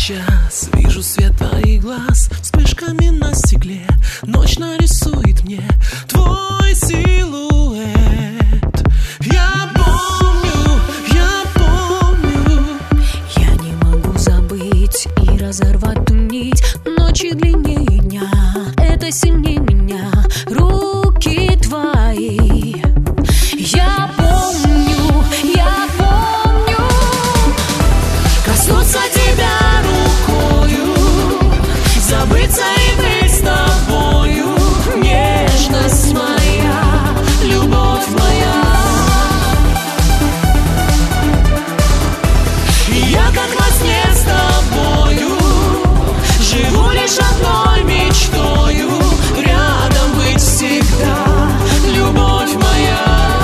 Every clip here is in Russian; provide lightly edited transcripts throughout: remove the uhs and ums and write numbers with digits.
сейчас вижу свет твоих глаз вспышками на стекле. Ночь нарисует мне твой силуэт. Я помню, я не могу забыть и разорвать ту нить. Ночи длиннее дня, это сильнее меня. Руки твои. Я помню, коснуться тебя рукою, забыться и быть с тобою. Нежность моя, любовь моя. Я как во сне с тобою живу лишь одной мечтою. Рядом быть всегда, любовь моя.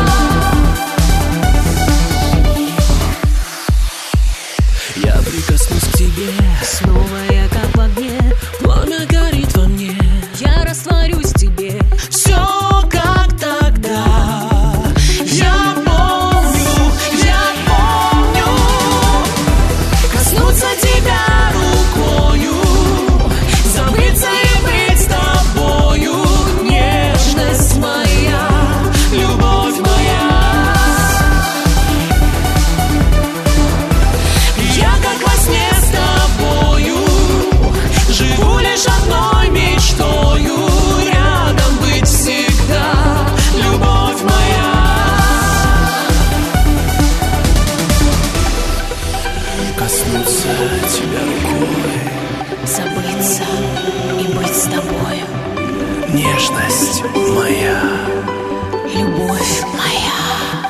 Я прикоснусь к тебе, Снова я как в огне, пламя горит во мне. я растворюсь в тебе. Все как тогда. Я помню, коснуться тебя рукою, забыться и быть с тобою. Нежность моя, любовь моя. Я как во сне с тобою живу лишь одной мечтою. Рядом быть всегда, любовь моя. Коснуться тебя рукой, Забыться и быть с тобою. нежность моя. Любовь моя.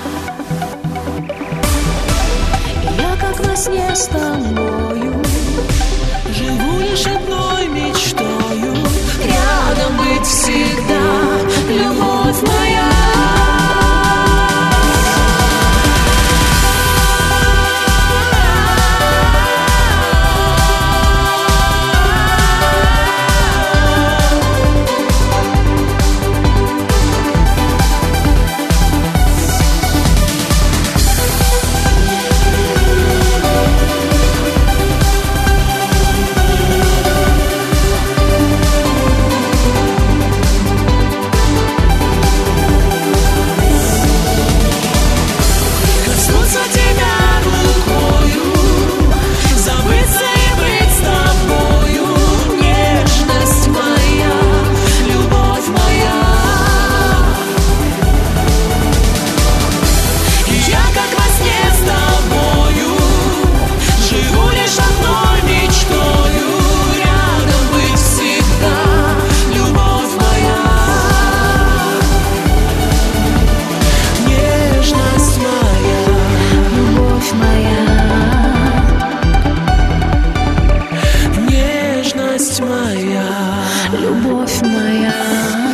Я как во сне с тобою Живу лишь одной мечтою. рядом быть всегда, любовь моя. Коснуться тебя рукою, забыться и быть с тобою. Нежность моя, любовь моя. Я как во сне с тобою живу лишь одной мечтою. Рядом быть всегда, любовь моя. Нежность моя, Любовь моя. нежность моя. Любовь моя.